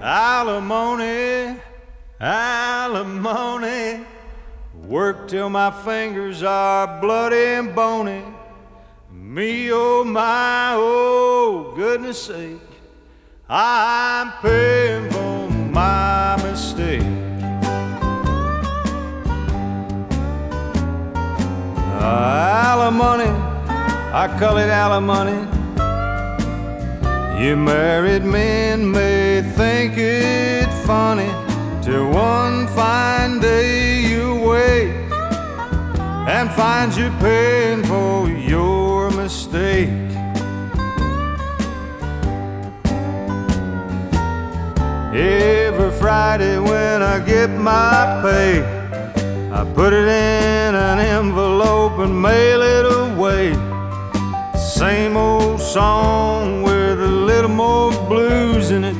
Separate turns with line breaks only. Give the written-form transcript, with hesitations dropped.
Alimony, alimony. Work till my fingers are bloody and bony. Me, oh my, oh goodness sake, I'm paying for my mistake. Alimony, I call it alimony. You married men may think it funny till one fine day you wake and find you paying for your mistake. Every Friday when I get my pay, I put it in an envelope and mail it away. Same old song with a little more blues in it.